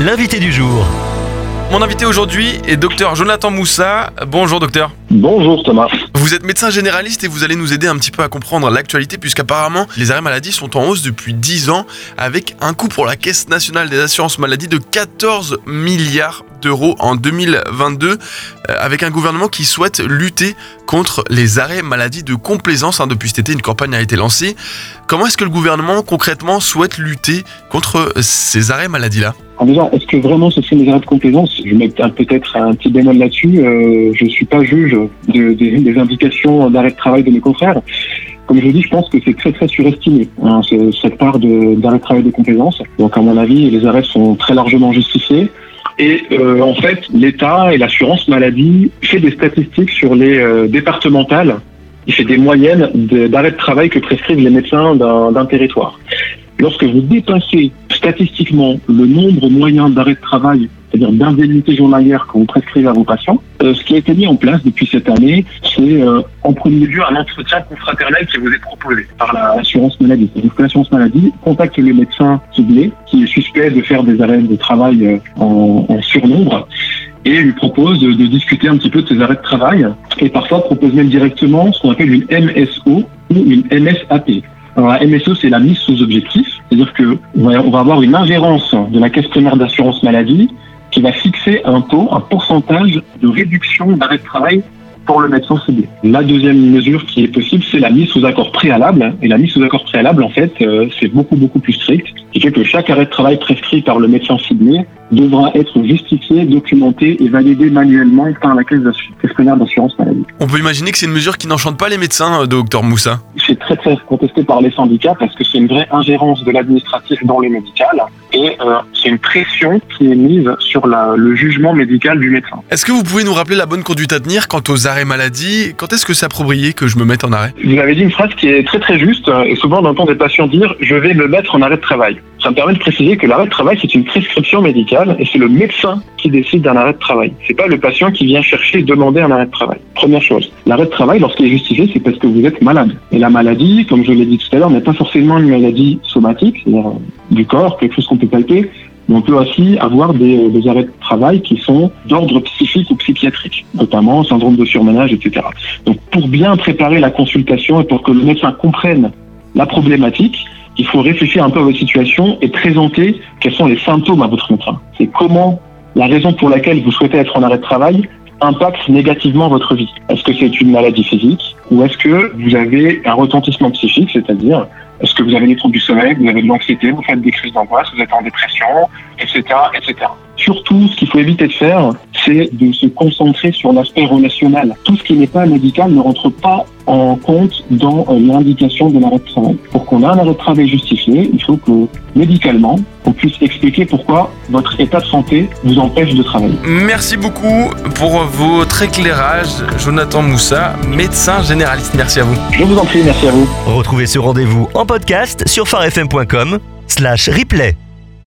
l'invité du jour. Mon invité aujourd'hui est Dr Jonathan Moussa. Bonjour docteur. Bonjour Thomas. Vous êtes médecin généraliste et vous allez nous aider un petit peu à comprendre l'actualité puisqu'apparemment les arrêts maladie sont en hausse depuis 10 ans avec un coût pour la Caisse nationale des assurances maladie de 14 milliards d'euros en 2022 avec un gouvernement qui souhaite lutter contre les arrêts maladie de complaisance. Depuis cet été, une campagne a été lancée. Comment est-ce que le gouvernement concrètement souhaite lutter contre ces arrêts maladie-là ? Alors déjà, est-ce que vraiment ce sont des arrêts de complaisance ? Je mets peut-être un petit bémol là-dessus. Je ne suis pas juge des indications d'arrêt de travail de mes confrères. Comme je dis, je pense que c'est très très surestimé, cette part d'arrêt de travail de complaisance. Donc à mon avis, les arrêts sont très largement justifiés. Et en fait, l'État et l'assurance maladie fait des statistiques sur les départementales. Il fait des moyennes d'arrêt de travail que prescrivent les médecins d'un territoire. Lorsque vous dépassez statistiquement le nombre moyen d'arrêt de travail, c'est-à-dire d'indemnités journalières que vous prescrivez à vos patients, ce qui a été mis en place depuis cette année, c'est en premier lieu un entretien confraternel qui vous est proposé par l'assurance maladie. C'est-à-dire que l'assurance maladie contacte le médecin ciblé qui est suspect de faire des arrêts de travail en surnombre et lui propose de discuter un petit peu de ses arrêts de travail et parfois propose même directement ce qu'on appelle une MSO ou une MSAP. Alors la MSO, c'est la mise sous objectif, c'est-à-dire que on va avoir une ingérence de la caisse primaire d'assurance maladie qui va fixer un pourcentage de réduction d'arrêt de travail pour le médecin ciblé. La deuxième mesure qui est possible, c'est la mise sous accord préalable. Et la mise sous accord préalable, en fait, c'est beaucoup plus strict. Ce qui fait que chaque arrêt de travail prescrit par le médecin ciblé devra être justifié, documenté et validé manuellement par la caisse primaire d'assurance maladie. On peut imaginer que c'est une mesure qui n'enchante pas les médecins, docteur Moussa. C'est très contesté par les syndicats parce que c'est une vraie ingérence de l'administratif dans le médical et c'est une pression qui est mise sur le jugement médical du médecin. Est-ce que vous pouvez nous rappeler la bonne conduite à tenir quant aux arrêts maladie ? Quand est-ce que c'est approprié que je me mette en arrêt ? Vous avez dit une phrase qui est très juste et souvent on entend des patients dire « je vais me mettre en arrêt de travail ». Ça me permet de préciser que l'arrêt de travail, c'est une prescription médicale et c'est le médecin qui décide d'un arrêt de travail. C'est pas le patient qui vient chercher et demander un arrêt de travail. Première chose. L'arrêt de travail, lorsqu'il est justifié, c'est parce que vous êtes malade. Et la maladie, comme je l'ai dit tout à l'heure, n'est pas forcément une maladie somatique, c'est-à-dire du corps, quelque chose qu'on peut palper. Mais on peut aussi avoir des arrêts de travail qui sont d'ordre psychique ou psychiatrique, notamment syndrome de surmenage, etc. Donc pour bien préparer la consultation et pour que le médecin comprenne la problématique, il faut réfléchir un peu à votre situation et présenter quels sont les symptômes à votre médecin. C'est comment la raison pour laquelle vous souhaitez être en arrêt de travail impacte négativement votre vie. Est-ce que c'est une maladie physique ou est-ce que vous avez un retentissement psychique, c'est-à-dire est-ce que vous avez des troubles du sommeil, vous avez de l'anxiété, vous faites des crises d'angoisse, vous êtes en dépression, etc., etc. Surtout, ce qu'il faut éviter de faire, c'est de se concentrer sur l'aspect relationnel. Tout ce qui n'est pas médical ne rentre pas en compte dans l'indication de l'arrêt de travail. Pour qu'on ait un arrêt de travail justifié, il faut que, médicalement, on puisse expliquer pourquoi votre état de santé vous empêche de travailler. Merci beaucoup pour votre éclairage, Jonathan Moussa, médecin généraliste. Merci à vous. Je vous en prie, merci à vous. Retrouvez ce rendez-vous en podcast sur farfm.com/replay.